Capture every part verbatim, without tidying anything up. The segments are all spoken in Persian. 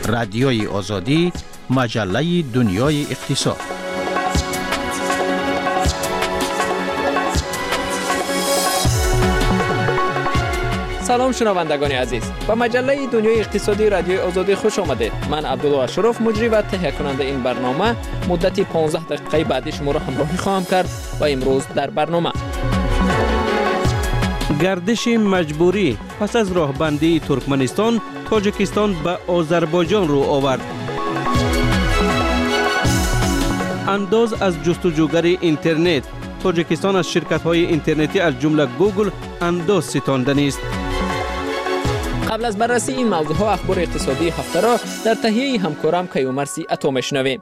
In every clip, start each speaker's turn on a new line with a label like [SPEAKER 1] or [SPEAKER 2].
[SPEAKER 1] رادیوی آزادی، مجله دنیای اقتصاد.
[SPEAKER 2] سلام شنوندگان عزیز، به مجله دنیای اقتصادی رادیوی آزادی خوش آمدید. من عبدالله اشرف مجری و تهیه کننده این برنامه مدت پانزده دقیقه بعدی شما را همراهی خواهم کرد و امروز در برنامه
[SPEAKER 3] گردش مجبوری پس از راهبندی ترکمنستان، تاجیکستان به آذربایجان رو آورد. انداز از جستجوگر اینترنت، تاجیکستان از شرکت‌های اینترنتی از جمله گوگل انداز ستانده نیست.
[SPEAKER 2] قبل از بررسی این موضوع ها اخبار اقتصادی هفته را در تهیه همکارم کیومرثی عطا میشنویم.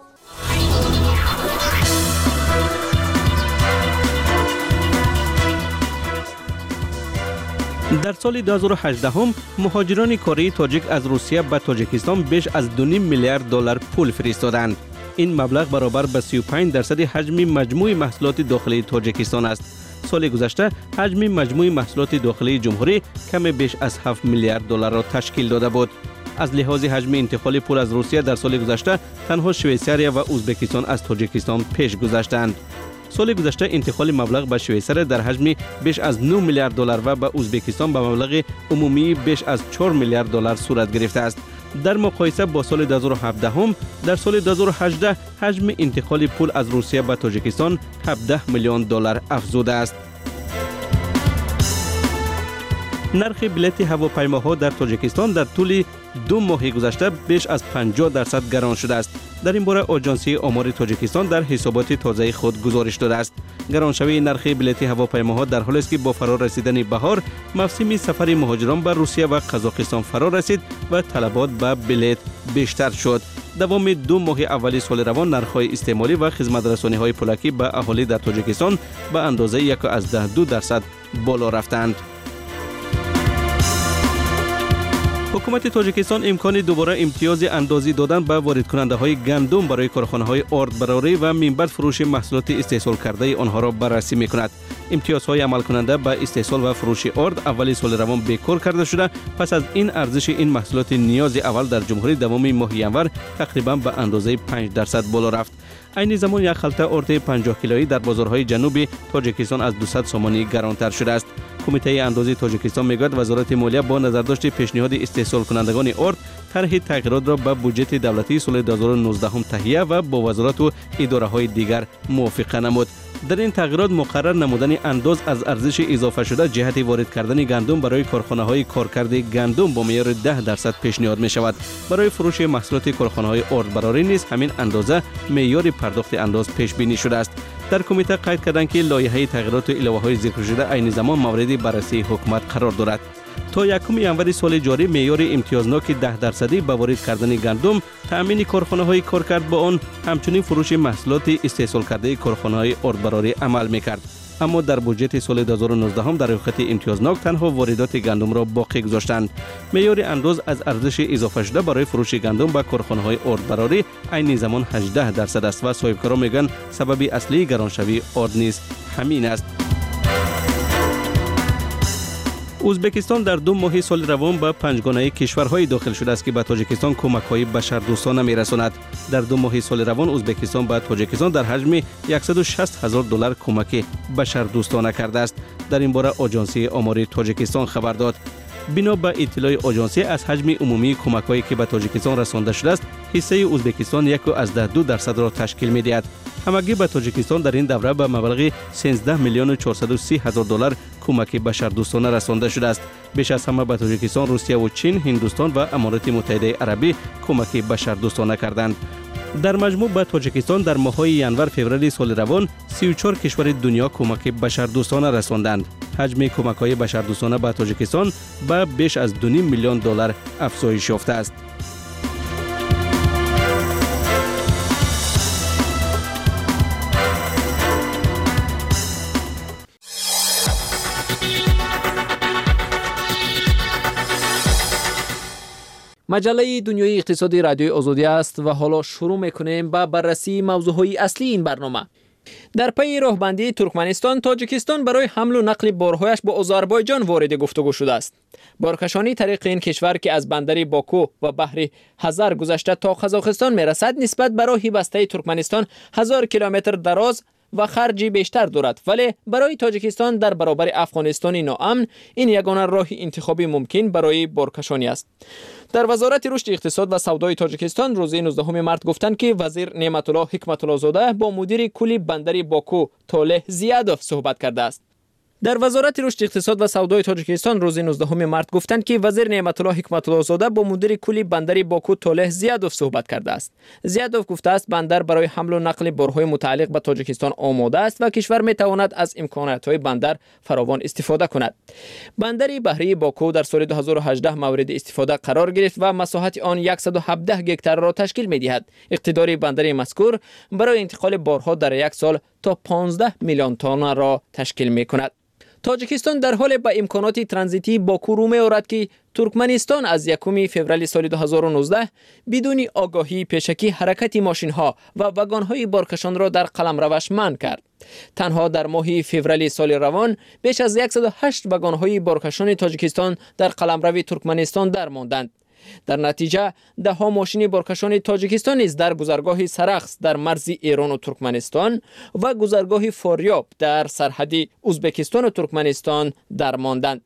[SPEAKER 3] در سال دو هزار و هجده مهاجران کاری تاجیک از روسیه به تاجیکستان بیش از دو و نیم میلیارد دلار پول فرستادند. این مبلغ برابر به سی و پنج درصد حجم مجموع محصولات داخلی تاجیکستان است. سال گذشته حجم مجموع محصولات داخلی جمهوری کم بیش از هفت میلیارد دلار را تشکیل داده بود. از لحاظ حجم انتقال پول از روسیه در سال گذشته تنها شویساریا و ازبکستان از تاجیکستان پیش گذشتند. سال گذشته انتقال مبلغ به شویساریا در حجم بیش از نه میلیارد دلار و به ازبکستان به مبلغ عمومی بیش از چهار میلیارد دلار صورت گرفته است. در مقایسه با سال دو هزار و هفده در سال دو هزار و هجده حجم انتقال پول از روسیه به تاجیکستان هفده میلیون دلار افزوده است. نرخ بلیط هواپیماها در تاجیکستان در طول دو ماه گذشته بیش از پنجاه درصد گران شده است. در این باره آژانس آمار تاجیکستان در حسابات تازه خود گزارش داده است. گرانشوی نرخ بلیط هواپیماها در حالی است که با فرا رسیدن بهار موسم سفر مهاجران به روسیه و قزاقستان فرا رسید و طلبات به بلیط بیشتر شد. دوام دو ماه اول سال روان نرخ‌های استعمالی و خدمت‌رسانی‌های پلاکی به اهالی در تاجیکستان به اندازه یک و از ده دو درصد بالا رفتند. حکومت تاجیکستان امکان دوباره امتیاز اندازی دادن به وارد کننده های گندم برای کارخانه های آردبراری و منبع فروش محصولات استحصال کرده آنها را بررسی می کند. امتیازهای عمل کننده به استحصال و فروش آرد اول سال روان بیکار کرده شده. پس از این ارزش این محصولات نیاز اول در جمهوری دوام ماه ینور تقریبا به اندازه پنج درصد بالا رفت. عین زمان یک خلطه آرد پنجاه کیلویی در بازارهای جنوبی تاجیکستان از دویست سومانی گرانتر شده است. کمیته اندازی تاجیکستان میگوید وزارت مالیه با نظرداشت پیشنهاد استحصال کنندگان آرد طرح تغییرات را به بودجه دولتی سال دو هزار و نوزده تهیه و با وزارت و اداره های دیگر موافقه نمود. در این تغییرات مقرر نمودن انداز از ارزش اضافه شده جهت وارد کردن گندم برای کارخانه های کارکرد گندم با معیار ده درصد پیشنهاد می شود. برای فروش محصولات کارخانه های آردبراری نیز همین اندازه معیار پرداخت انداز پیش بینی شده است. در کمیته قید کردند که لایحه تغییرات و الوه های ذکر شده عین زمان مورد بررسی حکومت قرار دارد. تا یکم ینور سال جاری معیار امتیازناک ده درصدی به وارد کردن گندم، تامین کارخانه های کارکرد با آن، همچنین فروش محصولات استحصال کرده کارخانه های آردبراری عمل میکرد. اما در بودجه سال دو هزار و نوزده در خط امتیازناک تنها واردات گندم را باقی گذاشتند. معیار انداز از ارزش اضافه شده برای فروش گندم به کارخانه های آردبراری عین زمان هجده درصد است و صاحبکاران میگن سبب اصلی گرانشوی آرد نیز همین است. ازبکستان در دو ماه سال روان به پنجگانه کشورهای داخل شده است که به تاجیکستان کمک‌های بشردوستانه می‌رساند. در دو ماه سال روان ازبکستان به تاجیکستان در حجم صد و شصت هزار دلار کمک بشردوستانه کرده است. در این باره آژانس آمار تاجیکستان خبر داد. بنا به اطلاع آژانسی از حجم عمومی کمک‌هایی که به تاجیکستان رسانده شده است، حصه ازبکستان یک و از ده دو درصد را تشکیل می‌دهد. همگی به تاجیکستان در این دوره به مبلغ سیزده میلیون و چهارصد و سی هزار دلار کمک بشردوستانه رسانده شده است. بیش از همه به تاجیکستان روسیه و چین، هندوستان و امارات متحده عربی کمک بشردوستانه کردند. در مجموع به تاجیکستان در ماه‌های ینور فوریه سال روان سی و چهار کشور دنیا کمک بشردوستانه رساندند. حجم کمک‌های بشردوستانه به تاجیکستان به بیش از دو و نیم میلیون دلار افزایش یافته است.
[SPEAKER 2] مجله دنیای اقتصادی رادیوی آزادی است و حالا شروع میکنیم با بررسی موضوعهای اصلی این برنامه. در پی راهبندی ترکمنستان، تاجیکستان برای حمل و نقل بارهایش با آذربایجان وارد گفتگو شده است. بارکشانی طریق این کشور که از بندر باکو و بحر خزر گذشته تا قزاقستان میرسد نسبت به راه بسته ترکمنستان هزار کیلومتر دراز و خرجی بیشتر دارد، ولی برای تاجیکستان در برابر افغانستان ناامن این یگانه راه انتخابی ممکن برای بارکشانی است. در وزارت رشد اقتصاد و سودای تاجیکستان روز نوزدهم مارس گفتند که وزیر نعمت الله حکمت الله زاده با مدیر کلی بندر باکو طالح زیادوف صحبت کرده است. در وزارت رشد اقتصاد و سودای تاجیکستان روز نوزدهم مارس گفتند که وزیر نعمت الله حکمت الله زاده با مدیر کلی بندر باکو طالح زیادوف صحبت کرده است. زیادوف گفته است بندر برای حمل و نقل بارهای متعلق به تاجیکستان آماده است و کشور می تواند از امکانات‌های بندر فراوان استفاده کند. بندر بحری باکو در سال دو هزار و هجده مورد استفاده قرار گرفت و مساحت آن صد و هفده هکتار را تشکیل می دهد. اقتدار بندر مذکور برای انتقال بارها در یک سال تا پانزده میلیون تن را تشکیل می کند. تاجیکستان در حال با امکانات ترانزیتی باکو رو می‌آورد که ترکمنستان از یکم فوریه سال دو هزار و نوزده بدون آگاهی پیشکی حرکت ماشین‌ها و واگن‌های بارکشان را در قلمروش منع کرد. تنها در ماه فوریه سال روان بیش از صد و هشت واگن‌های بارکشان تاجیکستان در قلمرو ترکمنستان درماندند. در نتیجه ده ها ماشین بارکشان تاجیکستان نیز در گذرگاه سرخس در مرز ایران و ترکمنستان و گذرگاه فاریاب در سرحد ازبکستان و ترکمنستان درماندند.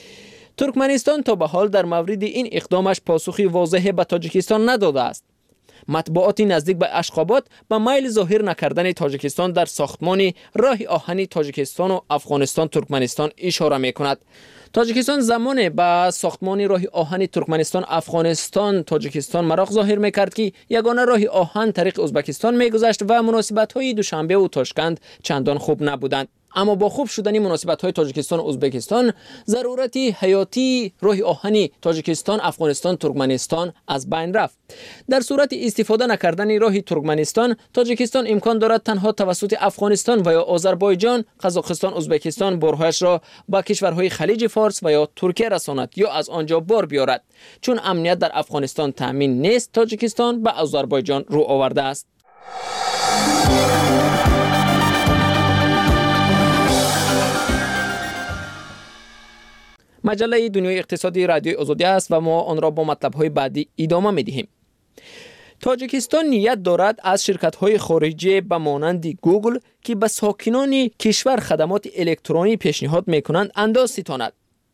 [SPEAKER 2] ترکمنستان تا به حال در مورد این اقدامش پاسخی واضح به تاجیکستان نداده است. مطبوعات نزدیک به اشخابات به میل ظاهر نکردن تاجیکستان در ساختمان راه آهنی تاجیکستان و افغانستان ترکمنستان اشاره می‌کند. تاجیکستان زمان به ساختمان راه آهن ترکمنستان افغانستان تاجیکستان مراق ظاهر میکرد که یگانه راه آهن طریق ازبکستان میگذشت و مناسبت‌های دوشنبه و تاشکند چندان خوب نبودند. اما با خوب شدن مناسبت‌های تاجیکستان و ازبکستان ضرورت حیاتی راه آهنی تاجیکستان افغانستان ترکمنستان از بین رفت. در صورت استفاده نکردن راه ترکمنستان، تاجیکستان امکان دارد تنها توسط افغانستان و یا آذربایجان، قزاقستان، ازبکستان بارهایش را با کشورهای خلیج فارس و یا ترکیه رساند یا از آنجا بار بیارد. چون امنیت در افغانستان تامین نیست، تاجیکستان به آذربایجان رو آورده است. مجله دنیای اقتصادی رادیوی آزادی است و ما آن را با مطلب‌های بعدی ادامه می‌دهیم. تاجیکستان نیت دارد از شرکت‌های خارجی به مانند گوگل که به ساکنان کشور خدمات الکترونی پیشنهاد می‌کنند انداز ستاند.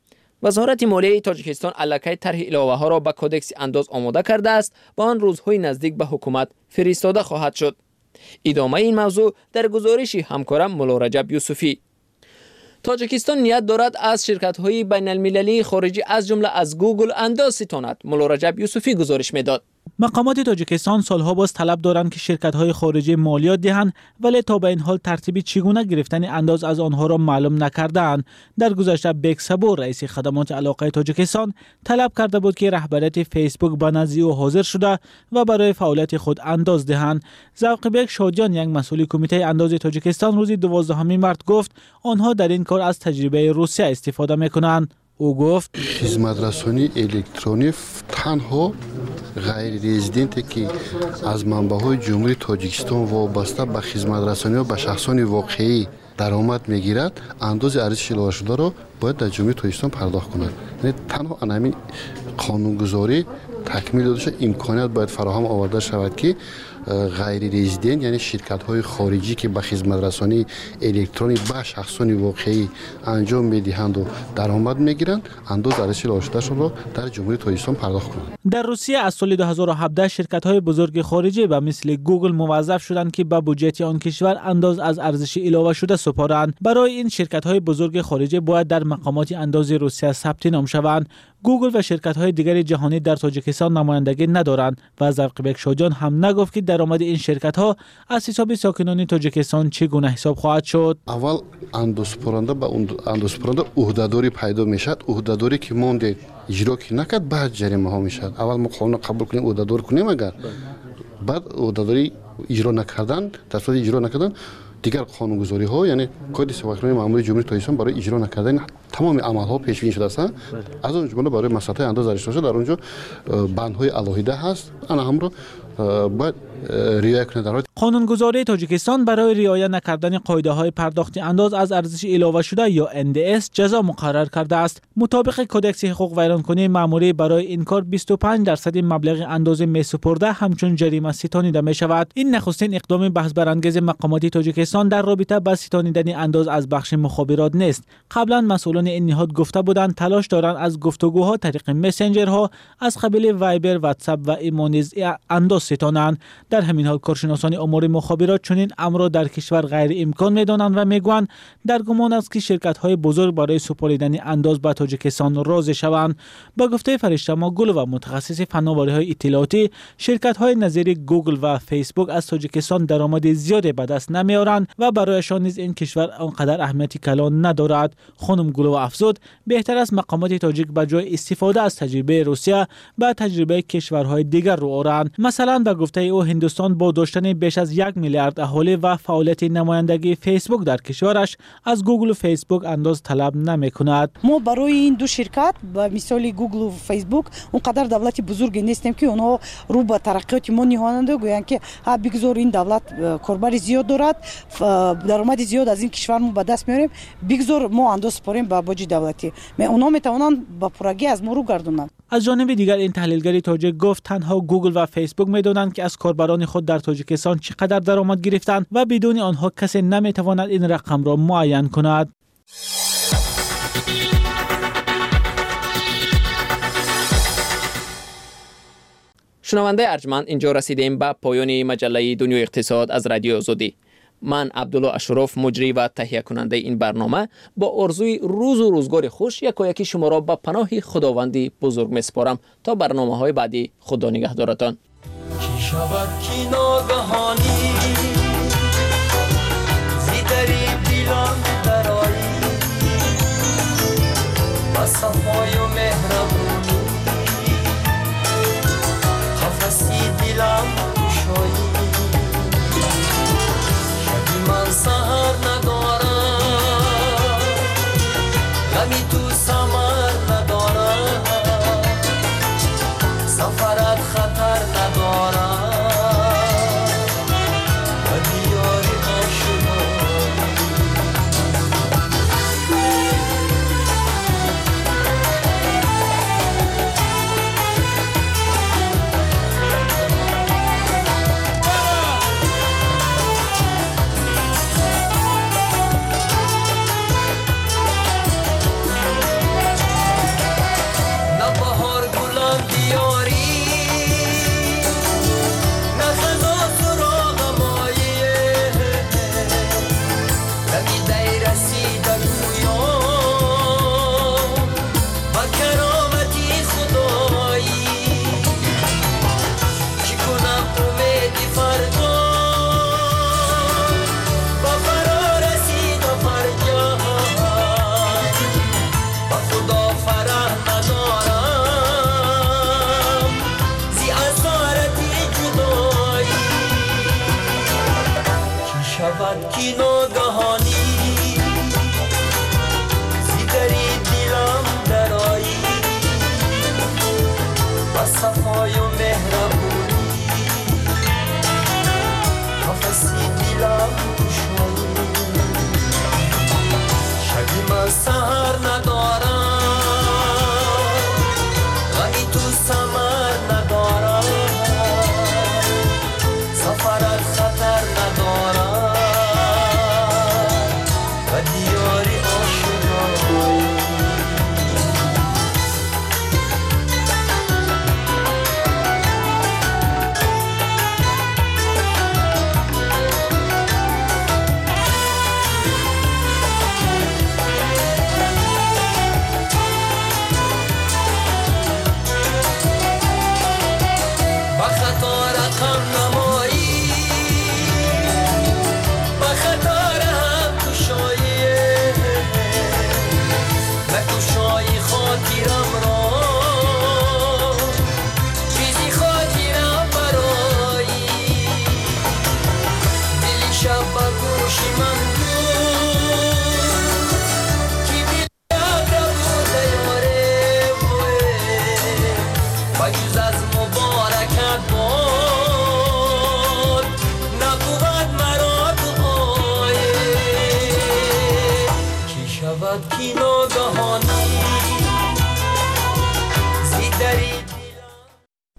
[SPEAKER 2] وزارت مالیه تاجیکستان علاقه طرح علاوه‌ها را به کدکس انداز آماده کرده است و آن روزهای نزدیک به حکومت فرستاده خواهد شد. ادامه این موضوع در گزارش همکارم مولا رجب یوسفی. تاجیکستان نیت دارد از شرکت‌های بین‌المللی خارجی از جمله از گوگل انداز ستاند. مولا رجب یوسفی گزارش می‌داد.
[SPEAKER 4] مقامات تاجیکستان سالها باز طلب دارند که شرکت‌های خارجی مالیات دهند، ولی تا به این حال ترتیبی چگونه گرفتن انداز از آنها را معلوم نکردند. در گذشته بیگ صبور رئیس خدمات علاقه تاجیکستان طلب کرده بود که رهبریت فیسبوک به نزد او حاضر شده و برای فعالیت خود انداز دهند. ذوق بیگ شادیان، یک مسئول کمیته انداز تاجیکستان، روز دوازدهم مارس گفت آنها در این کار از تجربه روسیه استفاده می‌کنند. او گفت
[SPEAKER 5] خدمترسانی الکترونی تنها غیر رزیدنتی که از منبع‌های جمهوری تاجیکستان وابسته به خدمترسانی و به شخصان واقعی درآمد میگیرد، انداز ارزش اضافه شده را باید در جمهوری تاجیکستان پرداخت کند. یعنی تنها همین قانونگذاری تکمیل داده شد، امکانیت باید فراهم آورده شود که غیر رزیدنت یعنی شرکت‌های خارجی که به خدمترسانی الکترونی به شخصان واقعی انجام می‌دهند و درآمد می‌گیرند، انداز ارزش اضافه را در جمهوری تاجیکستان پرداخت کنند.
[SPEAKER 4] در روسیه از سال دو هزار و هفده شرکت‌های بزرگ خارجی به مثل گوگل موظف شدند که به بودجه آن کشور انداز از ارزش علاوه شده سپارند. برای این شرکت‌های بزرگ خارجی باید در مقامات انداز روسیه ثبت نام شوند. گوگل و شرکت‌های دیگر جهانی در تاجیکستان نمایندگی ندارند و ذوق بیگ شادیان هم نگفت که درآمد این شرکت‌ها از حساب ساکنان تاجیکستان چگونه حساب خواهد شد.
[SPEAKER 5] اول اندازپرنده به اندازپرنده عهده‌داری پیدا میشد. عهده‌داری که مونده اجرا که نکرد بعد جریمه ها میشد. اول ما قانون قبول کنیم عهده‌دار کنیم، اگر بعد عهده‌داری اجرا نکردن، در صورت اجرا نکردن دیگر قانونگذاری ها یعنی کد سواکنان ماموری جمهوری تاجیکستان برای اجرا نکردن تمام عملها پیش بینی شده است. از اون جمله برای مساحت انداز ارشد در اونجا بندهای الهیده هست. آن هم رو باید رعایت کنند.
[SPEAKER 4] قانونگذاری تاجیکستان برای رعایت نکردن قاعده‌های پرداخت انداز از ارزش علاوه شده یا ان دی اس جزا مقرر کرده است. مطابق کدکس حقوق ویرانکنی مأموری برای این کار بیست و پنج درصد مبلغ اندازه می‌سپرده همچون جریمه ستانیده می شود. این نخستین اقدام بحث برانگیز مقامات تاجیکستان در رابطه با ستانیدن انداز از بخش مخابرات نیست. قبلا مسئولان این نهاد گفته بودند تلاش دارند از گفتگوها طریق مسنجرها از قبیل وایبر، واتساپ و ایمونیز انداز ستانند. در همین حال کارشناسان امور مخابرات چنین امر را در کشور غیر امکان می‌دانند و میگویند در گمان است که شرکت‌های بزرگ برای سپردن انداز به تاجیکستان راضی شوند. با گفته فرشته ماگل و متخصص فناوری‌های اطلاعاتی، شرکت‌های نظیر گوگل و فیسبوک از تاجیکستان درآمد زیادی به دست نمی‌آورند و برایشان نیز این کشور آنقدر اهمیتی کلان ندارد. خانم گلو افزود بهتر است مقامات تاجیک به جای استفاده از تجربه روسیه به تجربه کشورهای دیگر رو آورند. مثلا به گفته او هندوستان با داشتن بیش از یک میلیارد اهالی و فعالیت نمایندگی فیسبوک در کشورش از گوگل و فیسبوک انداز طلب نمی کند.
[SPEAKER 6] ما برای این دو شرکت به مثال گوگل و فیسبوک اونقدر دولت بزرگی نیستیم که اونها رو به ترقیات ما نهاننده گویند که ها بگذار این دولت کاربر زیاد دارد، درآمد زیاد از این کشور ما به دست میاریم، بگذار ما انداز سپاریم به باج دولتی. ما اونها میتوانند با پورگی از ما رو گردونند.
[SPEAKER 4] از جانب دیگر این تحلیلگر تاجیک گفت تنها گوگل و فیسبوک میدونند که از کاربران خود در تاجیکستان چقدر درآمد گرفتند و بدون آنها کسی نمیتواند این رقم را معین کند.
[SPEAKER 2] شنونده ارجمند، اینجا رسیدیم به پایان مجله دنیای اقتصاد از رادیو آزادی. من عبدالله اشرف مجری و تهیه کننده این برنامه با آرزوی روز و روزگار خوش یکایکی شما را به پناه خداوندی بزرگ میسپارم تا برنامه های بعدی. خدا نگهدارتان.
[SPEAKER 7] کی شود کی ناگهانی زیدری دیلم درایی با صفای و مهربونی قفصی دیلم شایی من سهر ندارم غمی تو سمر ندارم سفرت خطر ندارم و دیاری کی ناگهانی زیدری دیلم درایی با صفای و مهربونی قفصی دیلم شایی شبی من سهر ندارم غمی تو سمر ندارم سفرت خطر ندارم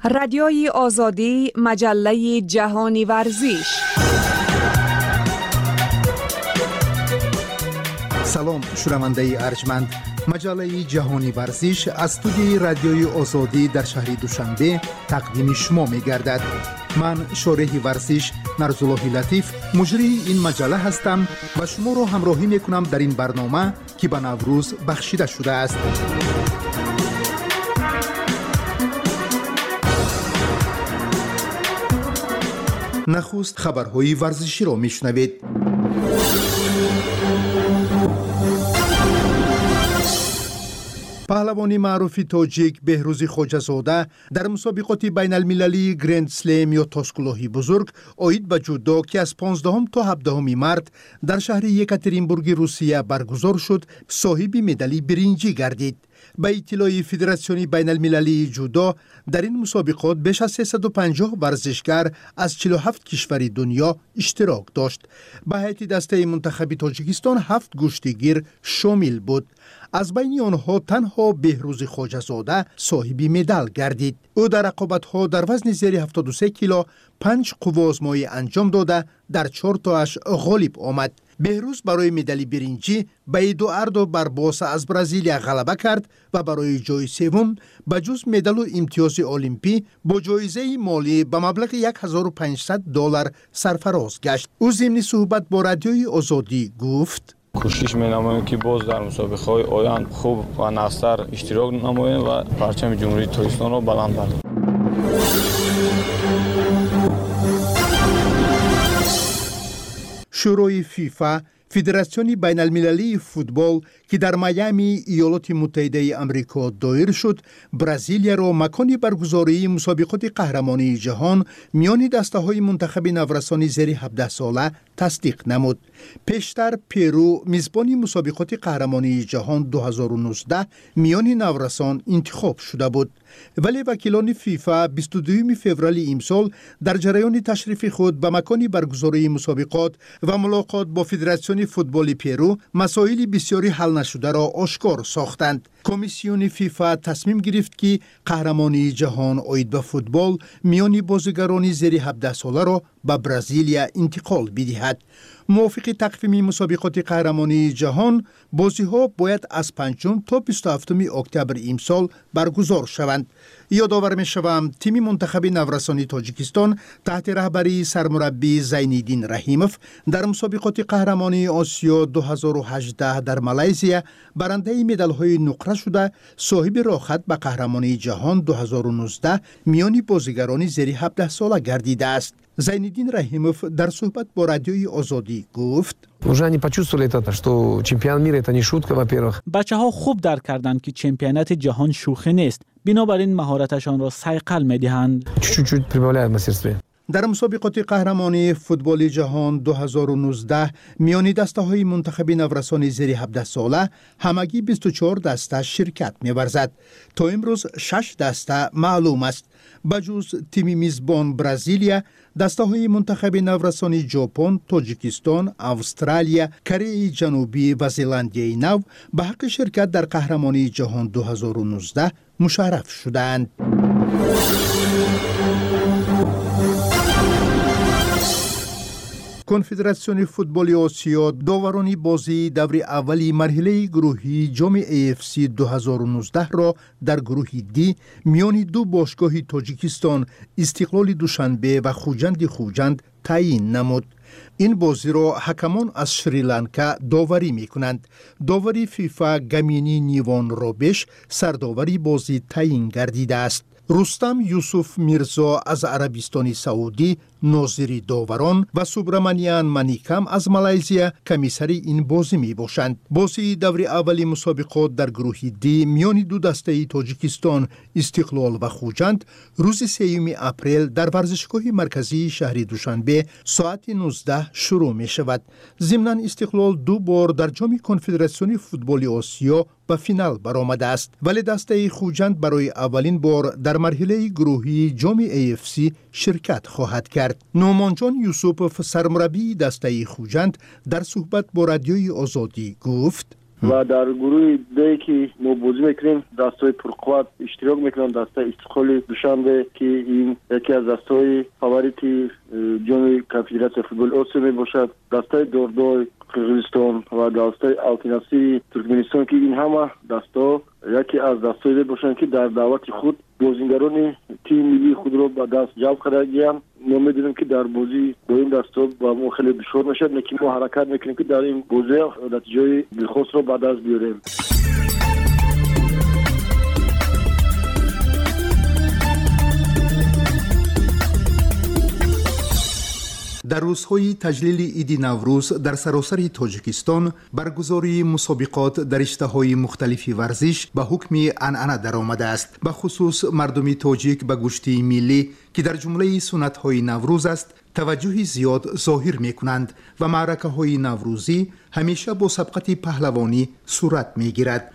[SPEAKER 8] رادیوی آزادی، مجله جهانی ورزش.
[SPEAKER 9] سلام شنونده ارجمند، مجله جهانی ورزش از استودیوی رادیوی آزادی در شهر دوشنبه تقدیم شما می گردد. من شارح ورزش نرزالله لطیف مجری این مجله هستم و شما را همراهی می کنم در این برنامه که به نوروز بخشیده شده است. نخست خبرهای ورزشی را می شنوید. پهلوانی معروف تاجیک بهروز خواجه‌زاده در مسابقات بین المللی گرند سلم یا تاسکلوهی بزرگ آید به جودو که از پانزدهم تا هفدهم مارت در شهر یکاترینبورگ روسیه برگزار شد صاحب مدال برنجی گردید. به اطلاع فدراسیون بین المللی جودو در این مسابقات بیش از سیصد و پنجاه ورزشکار از چهل و هفت کشور دنیا اشتراک داشت. به هیئت دسته منتخب تاجیکستان هفت گشتیگیر شامل بود. از بین آنها تنها بهروز خواجه‌زاده صاحب مدال گردید. او در رقابت‌ها در وزن زیر هفتاد و سه کیلو پنج قوازمایی انجام داده در چهار تاش غالب آمد. بهروز برای مدال برنجی به ایدواردو باربوسا از برزیلیا غلبه کرد و برای جای سوم به جز مدال و امتیاز المپی با جایزه مالی به مبلغ هزار و پانصد دلار سرفراز گشت. او ضمن صحبت با رادیوی آزادی گفت:
[SPEAKER 10] کوشش می‌نماییم که باز در مسابقه‌های آینده خوب و نصر اشتراک نماییم و پرچم جمهوری تاجیکستان را بلند کنیم.
[SPEAKER 9] شورای فیفا، فدراسیون بین المللی فوتبال که در میامی ایالات متحده آمریکا دایر شد، برزیلیا را مکان برگزاری مسابقات قهرمانی جهان میان دسته‌های منتخب نورسان زیر هفده ساله تصدیق نمود. پیشتر پرو میزبان مسابقات قهرمانی جهان دو هزار و نوزده میان نورسان انتخاب شده بود. ولی وکیلان فیفا بیست و دوم فوریه امسال در جریان تشریف خود به مکان برگزاری مسابقات و ملاقات با فدراسیون فوتبال پرو مسائل بسیاری حل نشده را آشکار ساختند. کمیسیون فیفا تصمیم گرفت که قهرمانی جهان آید به فوتبال میان بازیگران زیر هفده ساله را به برزیلیا انتقال بدهد. موافق تقویم مسابقات قهرمانی جهان، بازی‌ها باید از پنجم تا بیست و هفتم اکتبر امسال برگزار شوند. یادآور می‌شوم تیم منتخب نورسان تاجیکستان تحت رهبری سرمربی زین‌الدین رحیموف در مسابقات قهرمانی آسیا دو هزار و هجده در مالزیا برنده مدال‌های نقره شده صاحب راحت به قهرمانی جهان دو هزار و نوزده میان بازیگران زیر هفده ساله گردیده است. زین‌الدین رحیموف در صحبت با رادیوی آزادی گفت:
[SPEAKER 11] уже они почувствовали это, что чемпионат мира это не шутка, во-первых.
[SPEAKER 4] بچه‌ها خوب درک کردند که چمپیونات جهان شوخی نیست. بنابراین مهارتشان را صیقل می‌دهند.
[SPEAKER 11] чуть-чуть прибавляют мастерстве.
[SPEAKER 9] در مسابقات قهرمانی فوتبال جهان دو هزار و نوزده میان دسته‌های منتخب نورسان زیر هفده ساله همگی بیست و چهار دسته شرکت می‌ورزد. تا امروز شش دسته معلوم است. بجز تیم میزبان برزیلیا، دسته‌های منتخب نورسان ژاپن، تاجیکستان، استرالیا، کره جنوبی و زلاندیای نو به حق شرکت در قهرمانی جهان دو هزار و نوزده مشرف شدند. کنفدراسیون فوتبال آسیا داورانی بازی دور اولی مرحله گروهی جام ای اف سی دو هزار و نوزده را در گروه دی میان دو باشگاه تاجیکستان استقلال دوشنبه و خوجند خوجند تعیین نمود. این بازی را حکمان از شریلانکا داوری می کنند. داوری فیفا گمینی نیوان رابش سرداوری بازی تعیین گردیده است. رستم یوسف میرزا از عربستان سعودی ناظر داوران و سوبرامانیان منیکم از مالزیا کمیسر این بازی می باشند. بازی دور اولی مسابقات در گروه دی میان دو دسته تاجیکستان استقلال و خوجند روز سوم اپریل در ورزشگاه مرکزی شهر دوشنبه ساعت نوزده شروع می شود. ضمناً استقلال دو بار در جام کنفدراسیون فوتبال آسیا به فینال برآمده است، ولی دسته خوجند برای اولین بار در مرحله گروهی جام ای اف سی شرکت خواهد کرد. نومان جان یوسف سرمربی دسته خوجند در صحبت با رادیوی آزادی گفت:
[SPEAKER 12] و در گروه دی که ما بازی میکنیم دستای پرقوت اشتراک میکنن دسته استقلال دوشنبه که این یکی از دستای فاوریتی جام کنفدراسیون فوتبال آسیا میباشد، دسته دوردوی قرقیزستان و دسته آلتیناسی ترکمنستان که این همه دستا یکی از دستایی باشند که در دعوت خود بازیگران تیم ملی خود را به دست جلب کرده گیرند. ما می‌دونیم که در بازی با این دستا با ما خیلی دشوار میشه، لیکن ما حرکت میکنیم که در این بازی نتیجه دلخوش را به دست بیاریم.
[SPEAKER 9] در روزهای تجلیل عید نوروز در سراسر تاجیکستان برگزاری مسابقات در رشته‌های مختلف ورزش به حکم عنعنه درآمده است. به خصوص مردم تاجیک به گوشتی ملی که در جمله سنت‌های نوروز است توجه زیاد ظاهر می‌کنند و معرکه‌های نوروزی همیشه با سبقت پهلوانی صورت می‌گیرد.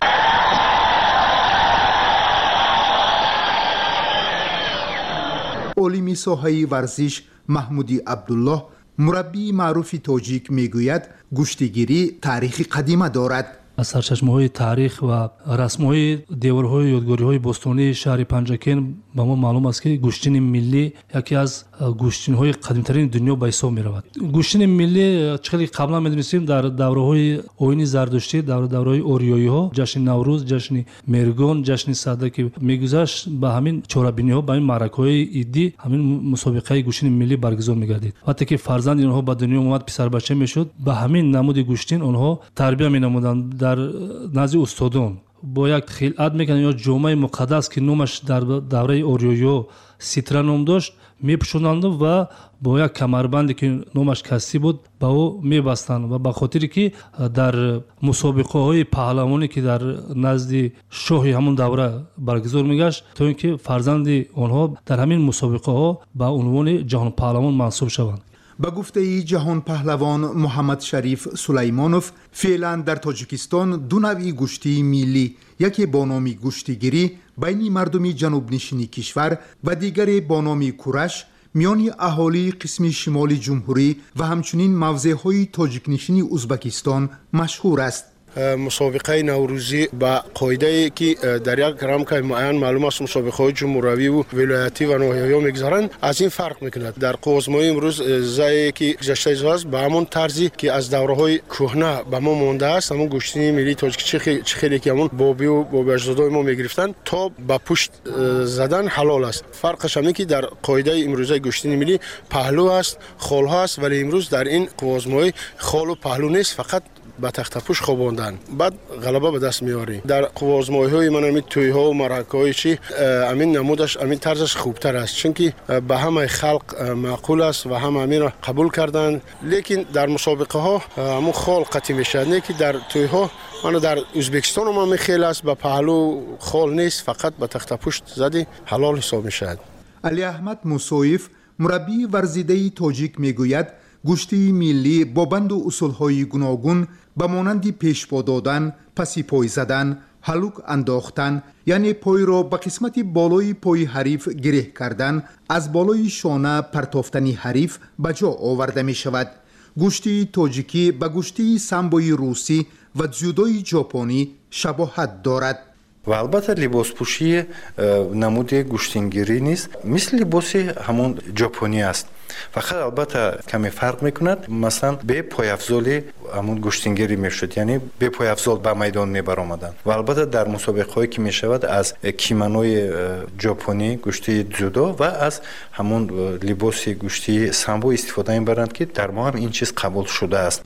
[SPEAKER 9] عالم ساحه ورزش محمودی عبدالله مربی معروف تاجیک میگوید گوشتگیری تاریخ قدیمه دارد.
[SPEAKER 13] از سرچشمه‌های تاریخ و رسم‌های دیوارهای یادگاری‌های باستانی شهر پنجکین به ما معلوم است که گوشتین ملی یکی از گوشتین‌های قدیمی‌ترین دنیا به حساب می‌رود. گوشتین ملی چقدر قبلا می‌دونستیم در دوره‌های آیین زردشتی، در دوره‌های اوریایی‌ها، جشن نوروز، جشن مرگان، جشن سده که می‌گذشت به همین چورابینی‌ها، به این معرکه‌های عیدی همین مسابقه گوشتین ملی برگزار می‌گردید. وقتی که فرزند اینها به دنیا اومد پسر بچه می‌شد، به همین نمود گوشتین آنها تربیت می‌نمودند. در نزد استادان با یک خلعت میکنن یا جامعه مقدس که نامش در دوره اوریایو سیترا نام داشت میپوشونند و با یک کمربندی که نامش کسی بود با او میبستند و به خاطری که در مسابقه های پهلوانی که در نزد شاه همون دوره برگزار میگشت تا اینکه فرزند آنها در همین مسابقه ها به عنوان جهان پهلوان منصوب شوند.
[SPEAKER 9] به گفته جهان پهلوان محمد شریف سلیمانوف فعلا در تاجیکستان دو نوع گوشتی ملی، یکی با نام گوشتگیری بین مردم جنوب نشینی کشور و دیگری با نام کورش میان اهالی قسم شمال جمهوری و همچنین موضعهای تاجیک نشینی ازبکستان مشهور است.
[SPEAKER 14] مسابقه نوروزی با قاعده که در یک رمک معین معلوم است مسابقه های جمهوری و ولایتی و ناحیه‌ای میگذارند از این فرق میکند. در قوزمای امروز زایی که گذشته است به همون طرزی که از دوره‌های کهنه به ما مونده است، همون گوشتین ملی تاجیک چه خیلی که همون بابی و بابی اجدادای ما میگرفتن تا به پشت زدن حلال است. فرقش همین که در قاعده امروزه گوشتین ملی پهلو است، خال است، ولی امروز در این قوزمای خال و پهلو نیست، فقط با تخت پوش خواباندن بعد غلبه به دست میاری. در قوازمایی های من همین توی ها و مرکه های چی امین نمودش امین طرزش خوبتر است، چون که به همه خلق معقول است و هم امین را قبول کردن. لیکن در مسابقه ها همون خال قطعی میشه، نه که در توی ها من در ازبکستان هم میخیل است به پهلو خال نیست، فقط به تخت پوش زدی حلال حساب میشه.
[SPEAKER 9] علی احمد موسویف مربی ورزیده تاجیک میگوید گوشتی ملی با بند و اصولهای گوناگون به مانند پیشپا دادن، پسی پای زدن، هلوک انداختن، یعنی پای را به قسمت بالای پای حریف گره کردن، از بالای شانه پرتافتنی حریف به جا آورده می شود. گوشتی تاجیکی به گوشتی سامبوی روسی و جودوی ژاپنی شباهت دارد.
[SPEAKER 15] و البته لباس پوشی نمود گوشتینگیری نیست، مثل لباس همون ژاپنی است، فقط البته کمی فرق میکند. مثلا به پای افزالی همون گوشتینگیری میشد، یعنی به پای افزال به میدان میبر آمدن. و البته در مسابقه هایی که میشود از کیمانوی ژاپنی گوشتی جودو و از همون لباس گوشتی سامبو استفاده میبرند که در ما هم این چیز قبول شده است.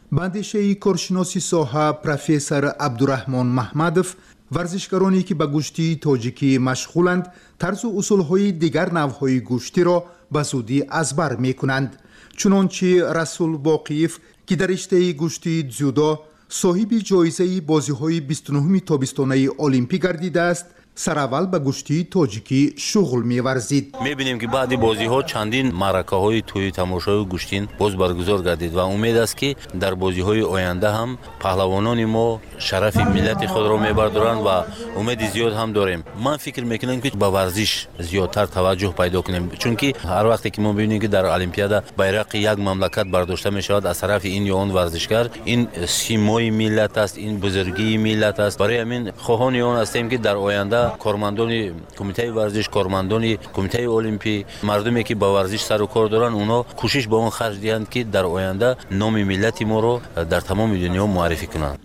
[SPEAKER 9] بندشه کارشناسی ساحه پروفسور عبدالرحمن محمدوف ورزشکارانی که به گوشتی تاجیکی مشغولند طرز و اصولهای دیگر نوعهای گوشتی را به زودی از بر می کنند. چنانچه رسول باقیف که در رشته گوشتی جودو صاحب جایزه بازی‌های بیست و نه تابستانه المپیک گردیده است، سراول به گشتی تاجیکی شغل می‌ورزید.
[SPEAKER 16] می‌بینیم که بعد بازی‌ها چندین معرکه‌های توی تماشای گشتین باز برگزار گردید و امید است که در بازی‌های آینده هم پهلوانان ما شرف ملت خود را می‌بردارند و امید زیاد هم داریم. من فکر می‌کنم که به ورزش زیادتر توجه پیدا کنیم، چون که هر وقتی که ما ببینیم که در المپیاد بیرق یک مملکت برداشته می‌شود از طرف این یا آن ورزشکار، این سیمای ملت است، این بزرگی ملت است. برای همین خواهان آن هستیم که در آینده کارمندان کمیته ورزش، کارمندان کمیته المپی، مردمی که با ورزش سر و کار دارن، اونا کوشش به اون خرج دهند که در آینده نام ملت ما رو در تمام دنیا معرفی کنند.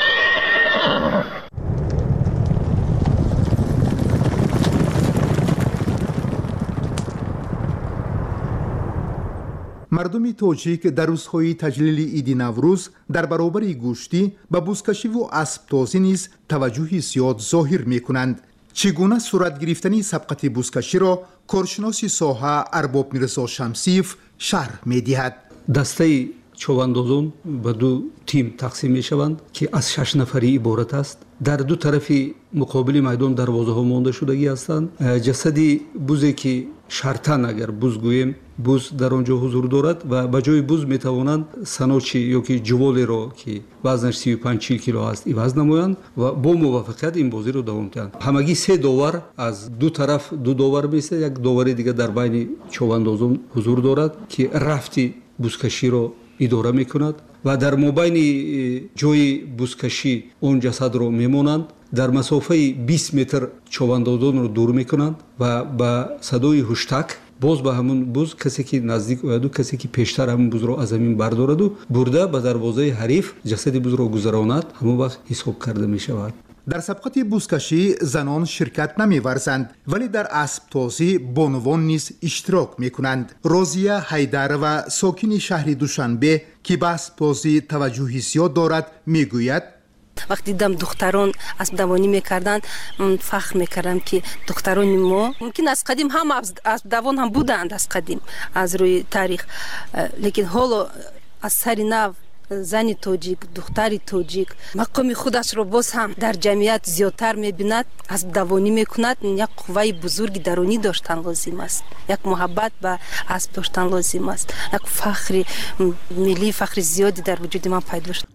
[SPEAKER 9] مردم تاجیک در روزهای تجلیل عید نوروز در برابر گوشتی به بزکشی و اسب‌تازی نیز توجهی زیاد ظاهر می‌کنند. چگونه صورت گرفتن سبقت بزکشی را کارشناس ساحه ارباب میرزا شمسیف شرح می‌دهد.
[SPEAKER 17] دسته چوباندازان به دو تیم تقسیم می‌شوند که از شش نفری عبارت است. در دو طرف مقابل میدان دروازه‌ها مانده شدگی هستند. جسدی بوزی که شرطاً اگر بوز گوییم بوز در آنجا حضور دارد و به جای بوز میتوانند سنوچی یا که جوالی را که وزنش سی و پنج کیلو است عوض نمایند و با موافقت این بازی را دوام دهند. همگی سه داور از دو طرف دو داور میسه، یک داور دیگه در بین چوباندازان حضور دارد که رفتی بوزکشی را اداره میکند و در مابین جای بوزکشی اون جسد را میمانند. در مسافه بیست متر چوباندازان را دور میکنند و با صدای هشتک باز به همون بوز کسی که نزدیک آید و کسی که پیشتر همون بوز را از زمین بردارد و برده به دروازه حریف جسد بوز را گذراند، همون وقت حساب کرده می شود.
[SPEAKER 9] در سبقت بوزکشی زنان شرکت نمی ورزند ولی در اسب‌تازی بانوان نیز اشتراک می کنند. روزیه حیدر و ساکن شهر دوشنبه که به اسب‌تازی توجهی زیاد دارد می گوید
[SPEAKER 18] وقتی دیدم دختران اسب دوانی میکردند فخر میکردم که دختران ما ممکن از قدیم هم اسب دوان هم بودند از قدیم از روی تاریخ، لیکن حالا از سر نو زن تاجیک، دختر تاجیک مقام خودش رو باز هم در جمعیت زیادتر میبیند، اسب دوانی میکند. یک قوه بزرگ درونی داشتن لازم است، یک محبت به اسب داشتن لازم است، یک فخر ملی، فخر زیادی در وجود من پیدا شد.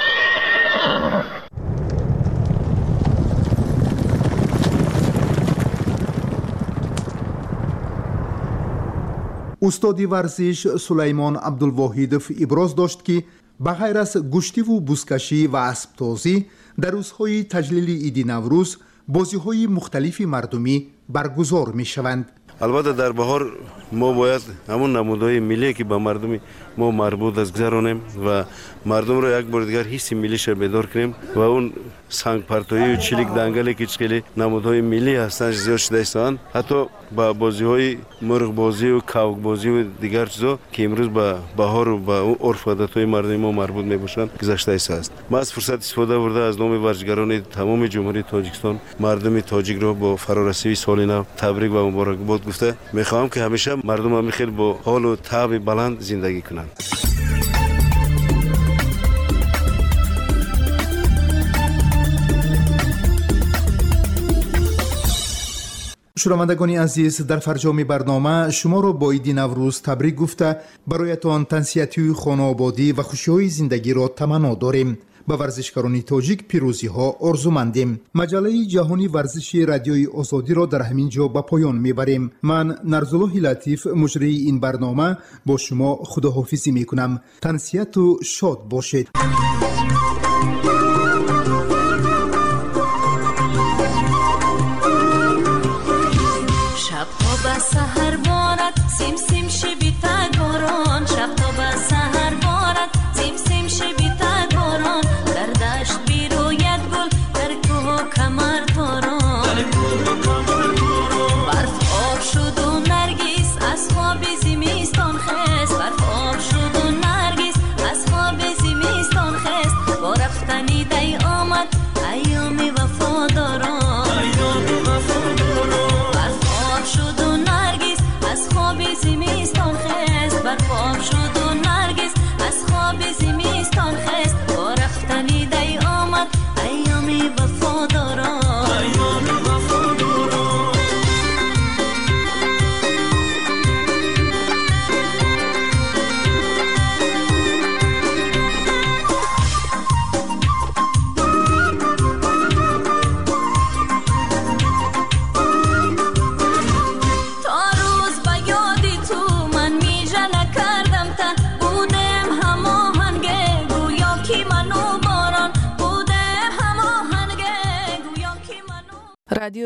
[SPEAKER 9] استاد ورزش سلیمان عبدالواحدов ابراز داشت که به غیر از گشتی و بزکشی و اسب‌تازی در روزهای تجلیل عید نوروز بازی‌های مختلف مردمی برگزار می‌شوند.
[SPEAKER 19] البته در بهار ما باید همون نمودهای ملی که به مردم ما مربوط است گذرانیم و مردم را یک بار دیگر حس ملیش بیدار کنیم و اون سنگ پرتایی و چلیک دنگلی که خیلی نمودهای ملی هستند زیاد شده هستند، حتی با بازی‌های مرغ بازی و کاوک بازی و دیگر چیزا که امروز به بهار و با اون عرف و عادت‌های مردم ما مربوط میباشند گذشته است. ما از فرصت استفاده برده از نام ورزشکاران تمام جمهوری تاجیکستان مردم تاجیک را با فرارسیدن سال نو تبریک و مبارکباد گفته میخواهم که همیشه مردم هم خیلی با حال و طبع بلند زندگی کنند.
[SPEAKER 9] شنوندگان عزیز، در فرجام برنامه شما را با عید نوروز تبریک گفته برایتان تنسیتی خانوادگی و خوشی‌های زندگی را تمنا داریم. به ورزشکاران تاجیک پیروزی ها آرزومندیم. مجله جهانی ورزشی رادیوی آزادی را در همین جا به پایان میبریم. من نرزالله لطیف مجری این برنامه با شما خداحافظی میکنم. تنسیت و شاد باشید.